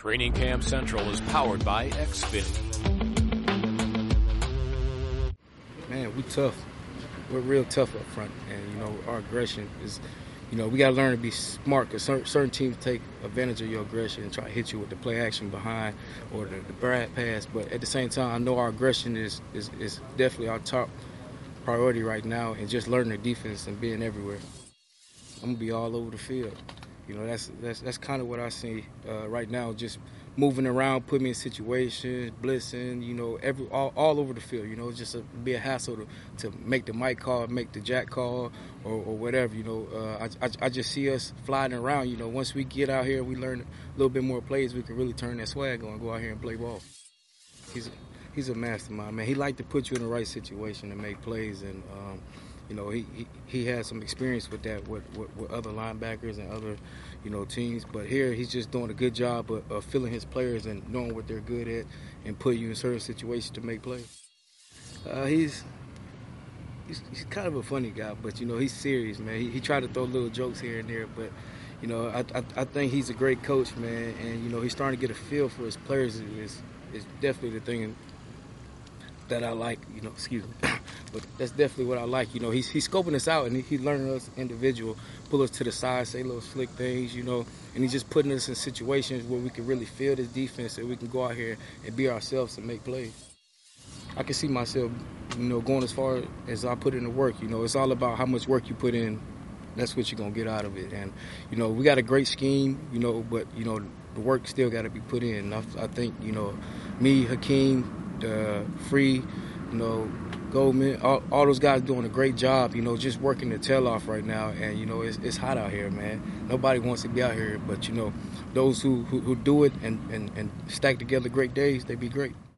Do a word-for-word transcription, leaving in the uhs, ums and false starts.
Training Camp Central is powered by X-Fin. Man, we tough. We're real tough up front, and you know our aggression is, you know, we got to learn to be smart because certain, certain teams take advantage of your aggression and try to hit you with the play action behind or the, the brad pass. But at the same time, I know our aggression is, is is definitely our top priority right now, and just learning the defense and being everywhere. I'm gonna be all over the field. You know, that's that's that's kind of what I see uh, right now. Just moving around, putting me in situations, blitzing. You know, every all, all over the field. You know, it's just a, be a hassle to, to make the mic call, make the jack call, or, or whatever. You know, uh, I, I I just see us flying around. You know, once we get out here, we learn a little bit more plays. We can really turn that swag on, and go out here and play ball. He's he's a mastermind, man. He like to put you in the right situation and make plays, and um, you know he, he he has some experience with that with, with, with other linebackers and other you know teams. But here he's just doing a good job of, of feeling his players and knowing what they're good at and putting you in certain situations to make plays. Uh, he's. He's, he's kind of a funny guy, but you know he's serious, man. He, he tried to throw little jokes here and there, but you know I, I I think he's a great coach, man. And you know he's starting to get a feel for his players. Is is definitely the thing that I like. You know, excuse me, but that's definitely what I like. You know, he's he's scoping us out and he, he's learning us individual, pull us to the side, say little slick things, you know, and he's just putting us in situations where we can really feel this defense and we can go out here and be ourselves and make plays. I can see myself, you know, going as far as I put in the work. You know, it's all about how much work you put in. That's what you're going to get out of it. And, you know, we got a great scheme, you know, but, you know, the work still got to be put in. I, I think, you know, me, Hakeem, uh, Free, you know, Goldman, all, all those guys doing a great job, you know, just working their tail off right now. And, you know, it's, it's hot out here, man. Nobody wants to be out here. But, you know, those who, who, who do it and, and, and stack together great days, they be great.